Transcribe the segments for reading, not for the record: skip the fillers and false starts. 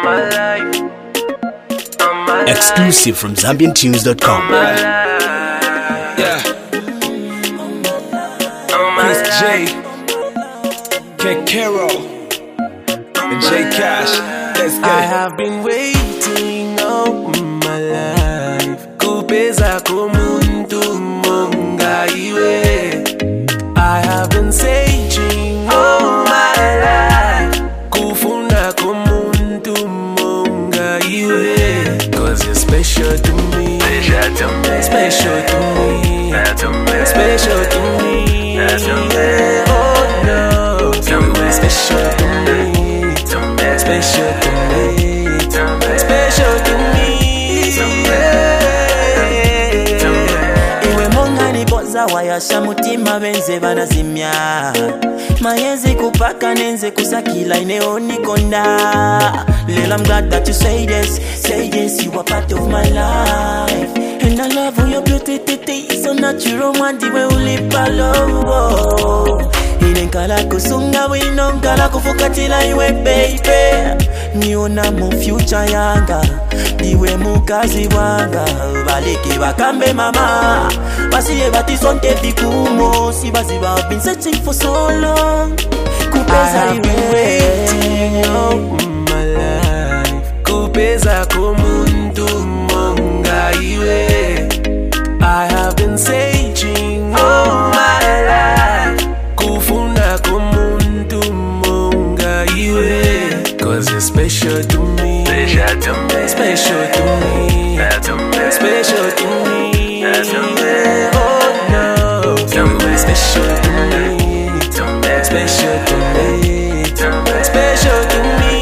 Exclusive from ZambianTunes.com. Yeah. Chris J, K. Carroll, and J Cash. Let's get it. I have been waiting all my life. Kupeza kumuntu monga iwe. I have been searching all my life. Kufuna kumuntu monga iwe. Cause you're special to me. Special to me. Special to me. Special to me. Oh no. You're special to me. Special to me. Special to me. Iwe monga ni boza wayasha mutima benze banazimya. Mayezi kupaka nenze kusakila ineoni konda. Lil, I'm glad that you say this, you are part of my life. And I love your beauty, so natural, mandi we ulipa low. Inenkala kusunga winonkala kufukatila iwe baby. Niona mu future yanga, diwe mukazi wanga. Baliki bakambe mama, basiye batisonte vikumo. Si basiba, I've been searching for so long. Kupeza iwe waiting all my life. Kupeza kumuntu monga iwe. I have been searching all my life. Kufuna kumuntu monga iwe. Cause you're special to me. Special to me. Special to me. Special to me. Oh no. You're special to me. Special to me. Special to me.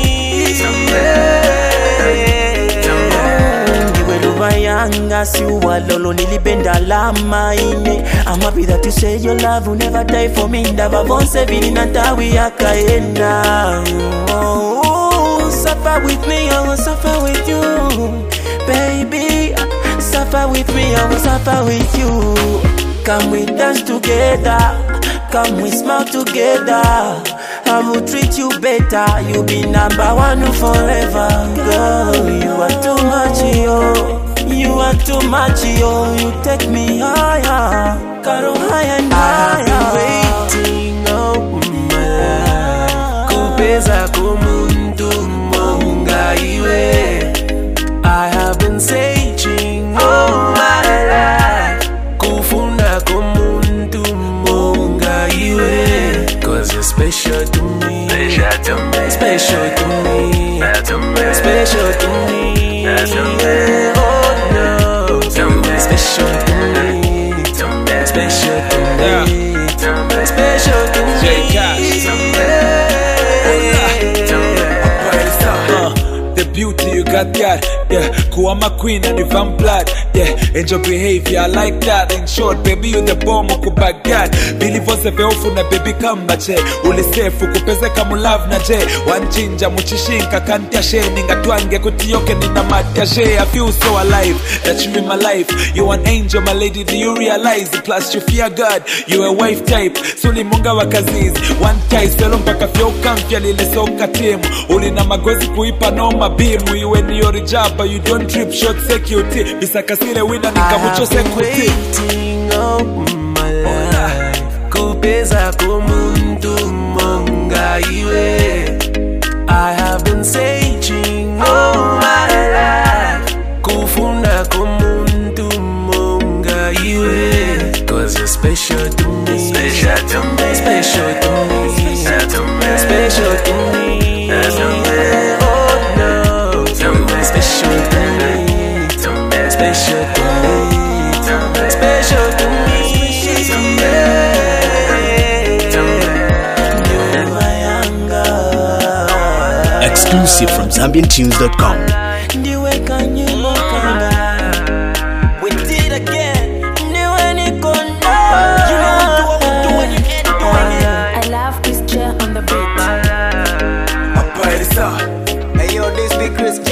Iwe luva yanga siwa lolo nilipenda lama ine. I'm happy that you say your love will never die for me. Ndava vonse vini nantawi yakaenda. Oh, suffer with me, I will suffer with you. Baby, suffer with me, I will suffer with you. Come we dance together. Come we smile together. I will treat you better. You be number one forever. Girl, you are too much, yo. You are too much, yo. You take me higher. Karo higher and higher. I have been waiting all my life. Kupeza kumuntu monga iwe. I have been searching all my life. Kufuna kumuntu monga iwe. Cause you're special to me. Special to me. Special to me. Special to me. Oh no. You're special to me. Special to me. Special to me. J Cash. The beauty you got, yeah. Kuama queen and if I'm blood, yeah. And your behavior, I like that. In short, baby, you the bomb uku Baghdad. Believe us a veofu na baby kamba che. Uli sefu kupezeka mu love na je. Wanchinja muchishinka kantia she. Ninga tuange kutiyoke nina matia she. I feel so alive that you in my life. You an angel, my lady, do you realize? Plus you fear God, you a wife type. Suli munga wakaziz. One tie, selo mpaka fyo kampya lile soka timu. Uli na magozi kuipa no mabimu. You and your jabba, you don't trip short security. Bisakasile wina nikamucho security. Waiting all my life. Kupeza kumuntu monga iwe. I have been searching all my life. Kufuna kumuntu monga iwe. Cause you're special to me. Special to me. Special to me. Special to me. Oh no. You're special to me. Special to me. Special to me. Exclusive from ZambianTunes.com. We did again. I love Chris J on the beat. Hey yo, this be Chris J.